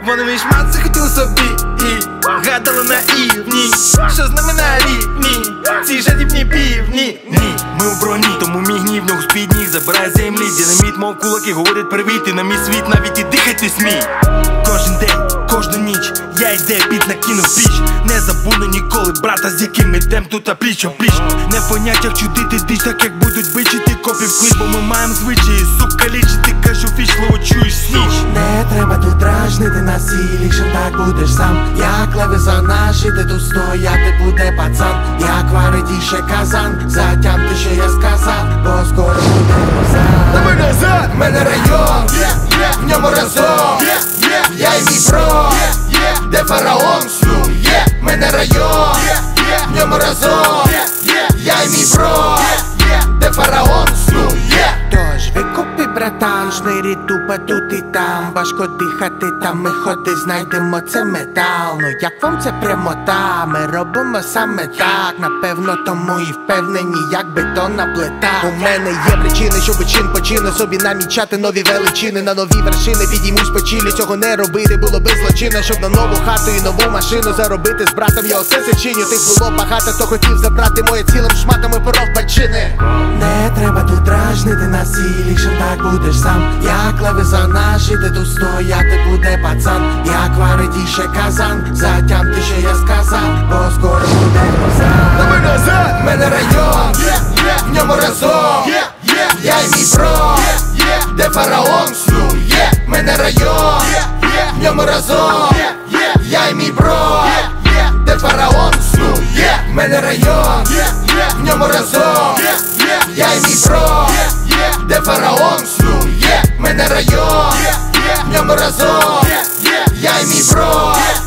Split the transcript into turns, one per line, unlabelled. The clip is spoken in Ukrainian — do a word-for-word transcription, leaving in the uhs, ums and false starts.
Вони мій шмат це хотіли собі і гадали наївні, що з нами на рівні ці жадібні півні. Ні, ми у броні, тому мій гнів нього з-під ніг забирає землі. Динаміт, мов кулаки, говорять привіт, і на мій світ навіть і дихать не смій. Кожен день, кожну ніч я йде під накинув піч. Не забуду ніколи брата, з яким ідем тут пліч о пліч. Не в поняттях чудити дич, так як будуть бичити копів клип, бо ми маємо звичаї, сука, лічити, кажу вічливо, чуєш сніч.
Не треба тут дражнити нас і лікшим так будеш сам. Як левиза наші, де тут стояти буде пацан. Як варить іще казан, затям ти, що я сказав, бо скоро буде роза.
Давай назад!
В мене район, в ньому разом, я і мій бро, де фараон снує. В мене район, в ньому разом, я і мій бро, де фараон снує. Тож викупи, братан, шнирі тупа тут і там. Важко дихати, там ми ходи, знайдемо це метал. Ну як вам це прямота? Ми робимо саме так. Напевно тому і впевнені, як бетонна плита. У мене є причини, щоб чин по чину собі намічати нові величини. На нові вершини підіймусь по чілі. Цього не робити було би злочинно, щоб на нову хату і нову машину заробити з братом. Я усе це чиню. Тих було багато, хто хотів забрати моє цілим шматами поров пальчини. Не треба тут дражнити нас і лікшим так будеш сам. Як левиза наші, де тут стояти буде пацан. Як варить іще казан, затям ти, що я сказав, бо скоро буде роза.
Давай назад!
В мене район, в ньому разом, я і мій бро, де фараон снує. В мене район, в ньому разом, я і мій бро, де фараон снує. В мене район, в ньому разом, я і мій бро, де фараон снує. В мене район, в ньому разом, я і мій бро,